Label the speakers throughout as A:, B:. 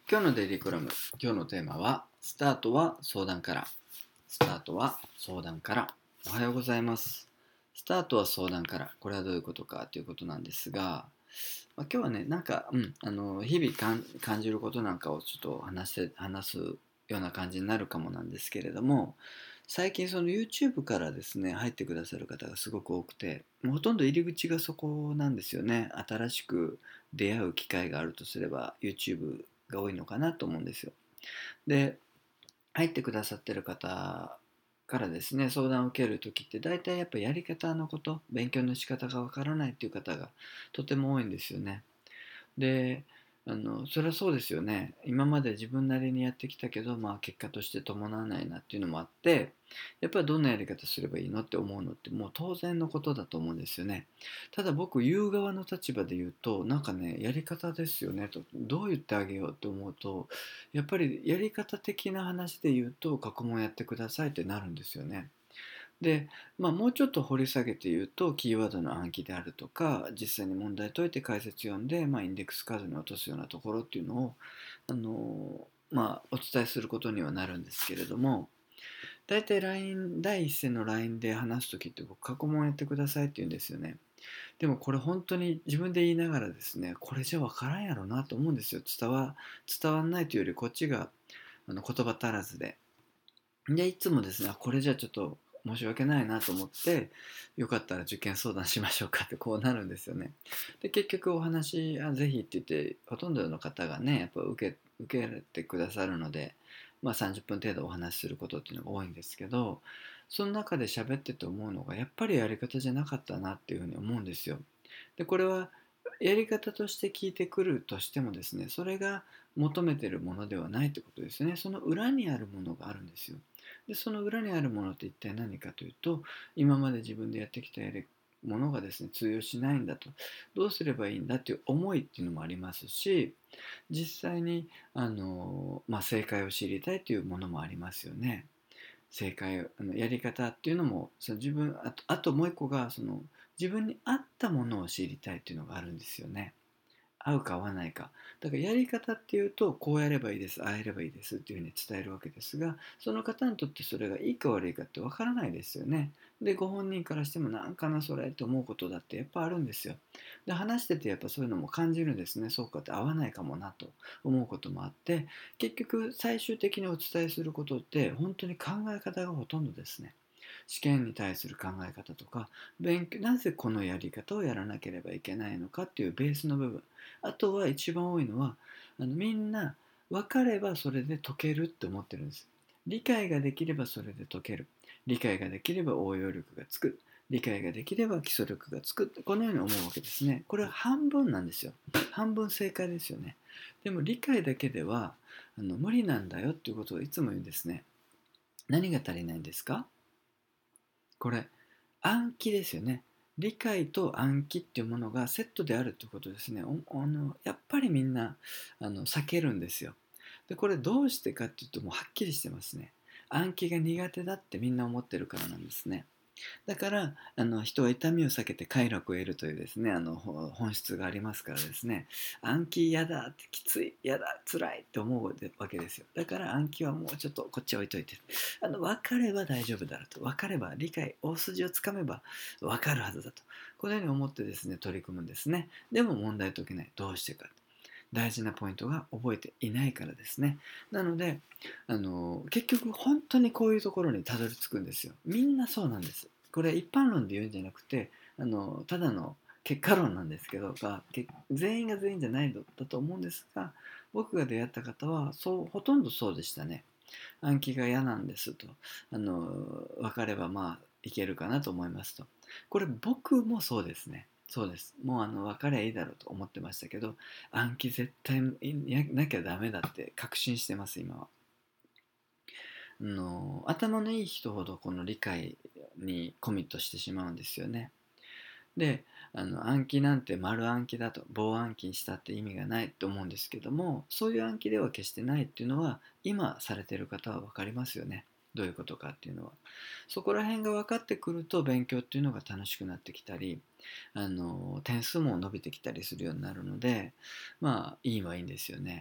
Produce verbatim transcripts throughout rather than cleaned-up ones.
A: 今日のデイリーコラム、今日のテーマは、スタートは相談から。スタートは相談から。おはようございます。スタートは相談から。これはどういうことかということなんですが、まあ、今日はね、なんか、うん、あの日々かん感じることなんかをちょっと話して話すような感じになるかもなんですけれども、最近その YouTube からですね、入ってくださる方がすごく多くて、もうほとんど入り口がそこなんですよね。新しく出会う機会があるとすれば YouTube が多いのかなと思うんですよ。で、入ってくださってる方からですね、相談を受けるときって大体やっぱやり方のこと、勉強の仕方がわからないっていう方がとても多いんですよね。で、あの、それはそうですよね。今まで自分なりにやってきたけど、まあ結果として伴わないなっていうのもあって、やっぱりどんなやり方すればいいのって思うのってもう当然のことだと思うんですよね。ただ僕言う側の立場で言うと、なんかね、やり方ですよねと、どう言ってあげようって思うと、やっぱりやり方的な話で言うと、過去問やってくださいってなるんですよね。で、まあ、もうちょっと掘り下げて言うと、キーワードの暗記であるとか、実際に問題解いて解説読んで、まあ、インデックス数に落とすようなところっていうのを、あのまあ、お伝えすることにはなるんですけれども、大体 ライン、第一声の ライン で話すときって僕、過去問やってくださいって言うんですよね。でもこれ本当に自分で言いながらですね、これじゃ分からんやろなと思うんですよ。伝わ、伝わんないというより、こっちがあの言葉足らずで。で、いつもですね、あこれじゃちょっと申し訳ないなと思って、よかったら受験相談しましょうかってこうなるんですよね。で、結局お話、あぜひって言って、ほとんどの方がね、やっぱ受け、受けてくださるので、まあさんじゅっぷん程度お話しすることっていうのが多いんですけど、その中で喋ってて思うのが、やっぱりやり方じゃなかったなっていうふうに思うんですよ。で、これはやり方として聞いてくるとしてもですね、それが求めてるものではないってことですね。その裏にあるものがあるんですよ。で、その裏にあるものって一体何かというと、今まで自分でやってきたやりものがですね、通用しないんだと。どうすればいいんだっていう思いっていうのもありますし、実際に、あの、まあ、正解を知りたいというものもありますよね。正解あのやり方っていうのもその自分あとあともう一個がその自分に合ったものを知りたいっていうのがあるんですよね。合うか合わないか。だからやり方っていうと、こうやればいいです、ああやればいいですっていうふうに伝えるわけですが、その方にとってそれがいいか悪いかってわからないですよね。で、ご本人からしてもなんかなそれって思うことだってやっぱあるんですよ。で、話しててやっぱそういうのも感じるんですね。そうかって合わないかもなと思うこともあって、結局最終的にお伝えすることって本当に考え方がほとんどですね。試験に対する考え方とか、勉強なぜこのやり方をやらなければいけないのかっていうベースの部分。あとは一番多いのは、あのみんな分かればそれで解けるって思ってるんです。理解ができればそれで解ける。理解ができれば応用力がつく。理解ができれば基礎力がつく。このように思うわけですね。これは半分なんですよ。半分正解ですよね。でも理解だけではあの無理なんだよっていうことをいつも言うんですね。何が足りないんですか？これ暗記ですよね。理解と暗記っていうものがセットであるってことですね。おあのやっぱりみんなあの避けるんですよ。で、これどうしてかっていうともうはっきりしてますね。暗記が苦手だってみんな思ってるからなんですね。だからあの人は痛みを避けて快楽を得るというですねあの本質がありますからですね、暗記嫌だってきつい嫌だ辛いって思うわけですよ。だから暗記はもうちょっとこっち置いといて、あの分かれば大丈夫だろうと、分かれば理解大筋をつかめば分かるはずだと、このように思ってですね取り組むんですね。でも問題解けない。どうしてか、大事なポイントが覚えていないからですね。なのであの結局本当にこういうところにたどり着くんですよ。みんなそうなんです。これ一般論で言うんじゃなくて、あのただの結果論なんですけどが、全員が全員じゃないんだと思うんですが、僕が出会った方はそうほとんどそうでしたね。暗記が嫌なんですと、あの分かればまあいけるかなと思いますと。これ僕もそうですね。そうです。もうあの分かりゃいいだろうと思ってましたけど、暗記絶対やなきゃダメだって確信してます今は。あの頭のいい人ほどこの理解にコミットしてしまうんですよね。で、あの暗記なんて丸暗記だと、棒暗記したって意味がないと思うんですけども、そういう暗記では決してないっていうのは今されてる方は分かりますよね。どういうことかっていうのは、そこら辺が分かってくると勉強っていうのが楽しくなってきたり、あの点数も伸びてきたりするようになるので、まあいいはいいんですよね。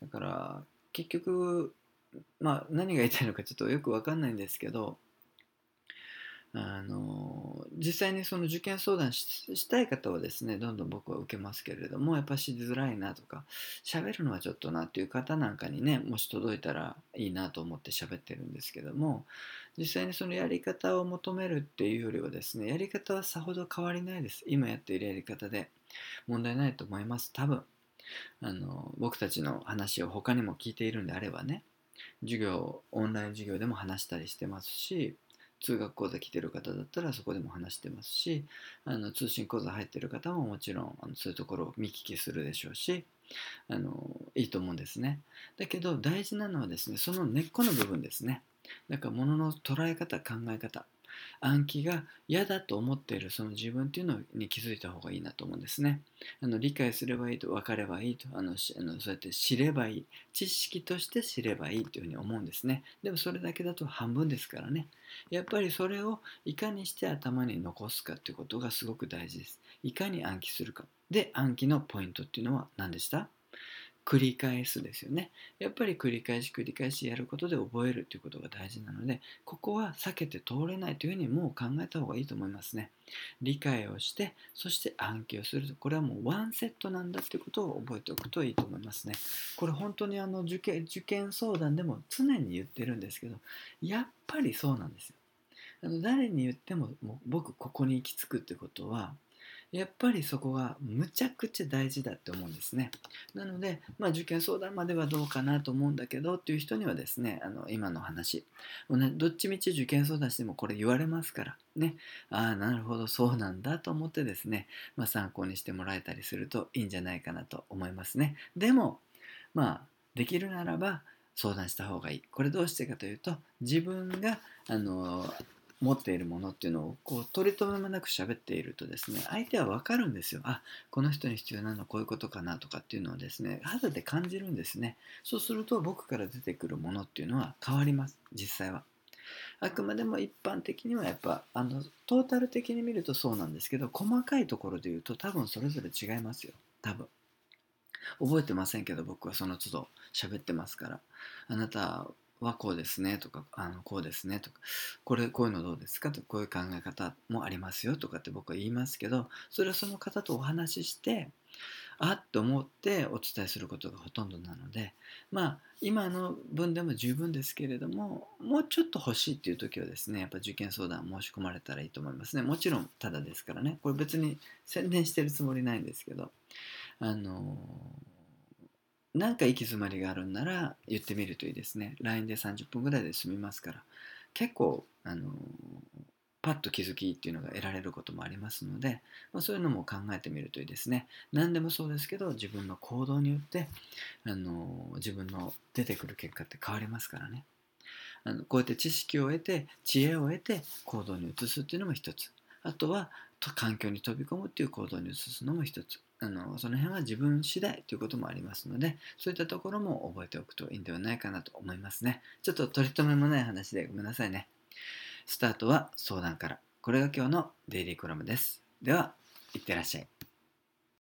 A: だから結局、まあ、何が言いたいのかちょっとよく分かんないんですけど、あの実際にその受験相談 し, したい方はですねどんどん僕は受けますけれども、やっぱしづらいなとか喋るのはちょっとなっていう方なんかにねもし届いたらいいなと思って喋ってるんですけども、実際にそのやり方を求めるっていうよりはですね、やり方はさほど変わりないです。今やっているやり方で問題ないと思います。多分あの僕たちの話を他にも聞いているんであればね、授業オンライン授業でも話したりしてますし、通学講座来てる方だったらそこでも話してますし、あの通信講座入ってる方ももちろんあのそういうところを見聞きするでしょうし、あのいいと思うんですね。だけど大事なのはですね、その根っこの部分ですね。だから物の捉え方、考え方、暗記が嫌だと思っているその自分っていうのに気づいた方がいいなと思うんですね。あの理解すればいいと、分かればいいと、あのしあのそうやって知ればいい、知識として知ればいいというふうに思うんですね。でもそれだけだと半分ですからね。やっぱりそれをいかにして頭に残すかということがすごく大事です。いかに暗記するか。で、暗記のポイントっていうのは何でした？繰り返すですよね。やっぱり繰り返し繰り返しやることで覚えるということが大事なので、ここは避けて通れないというふうにもう考えた方がいいと思いますね。理解をして、そして暗記をすると、これはもうワンセットなんだということを覚えておくといいと思いますね。これ本当にあの受験、受験相談でも常に言ってるんですけど、やっぱりそうなんですよ。あの誰に言っても、もう僕ここに行き着くってことは、やっぱりそこがむちゃくちゃ大事だって思うんですね。なので、まあ、受験相談まではどうかなと思うんだけどっていう人にはですね、あの今の話、どっちみち受験相談してもこれ言われますからね、ああ、なるほど、そうなんだと思ってですね、まあ、参考にしてもらえたりするといいんじゃないかなと思いますね。でも、まあ、できるならば相談した方がいい。これどうしてかというと、自分があの持っているものっていうのをこう取り留めもなく喋っているとですね、相手は分かるんですよ。あ、この人に必要なのはこういうことかなとかっていうのをですね、肌で感じるんですね。そうすると僕から出てくるものっていうのは変わります、実際は。あくまでも一般的にはやっぱあのトータル的に見るとそうなんですけど、細かいところで言うと多分それぞれ違いますよ。多分。覚えてませんけど僕はその都度喋ってますから、あなたはこうですねとか、あのこうですねとか、これこういうのどうですかとか、こういう考え方もありますよとかって僕は言いますけど、それはその方とお話ししてあっと思ってお伝えすることがほとんどなので、まあ今の分でも十分ですけれども、もうちょっと欲しいっていう時はですね、やっぱ受験相談申し込まれたらいいと思いますね。もちろんただですからね、これ別に宣伝してるつもりないんですけど、あのなんか行き詰まりがあるんなら言ってみるといいですね。 ライン でさんじゅっぷんぐらいで済みますから、結構あのパッと気づきっていうのが得られることもありますので、まあ、そういうのも考えてみるといいですね。何でもそうですけど、自分の行動によってあの自分の出てくる結果って変わりますからね。あのこうやって知識を得て知恵を得て行動に移すっていうのも一つ、あとはと環境に飛び込むっていう行動に移すのも一つ、あのその辺は自分次第ということもありますので、そういったところも覚えておくといいんではないかなと思いますね。ちょっと取り留めもない話でごめんなさいね。スタートは相談から。これが今日のデイリーコラムです。では、いってらっしゃい。